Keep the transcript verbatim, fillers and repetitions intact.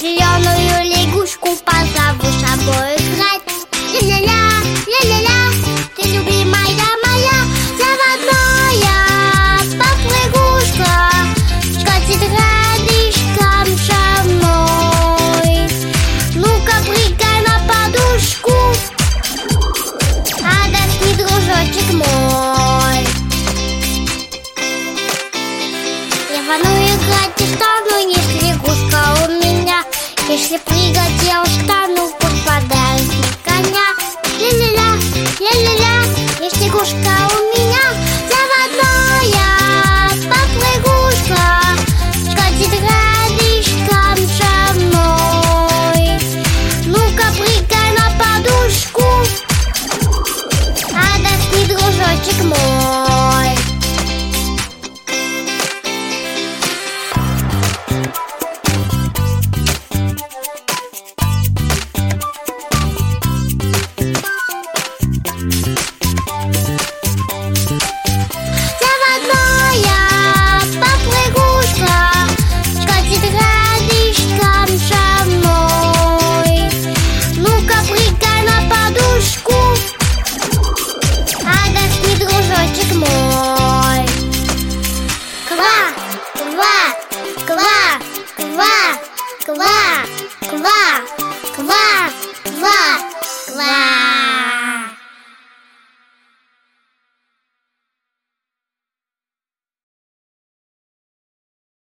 зеленую лягушку позову с собой играть. Ля-ля-ля, ля-ля-ля, ты любимая моя, заводная попрыгушка, скатит рядышком со мной. Ну-ка, прыгай на подушку, радостный дружочек мой. Я рвану играть и стану, если лягушка у меня. Если прыгать я устану, пусть подарит мне коня. Ля-ля-ля, ля-ля-ля, есть лягушка у меня, заводная попрыгушка, скатит рядышком со мной. Ну-ка, прыгай на подушку, радостный дружочек мой. Мой. Ква, ква, ква, ква, ква.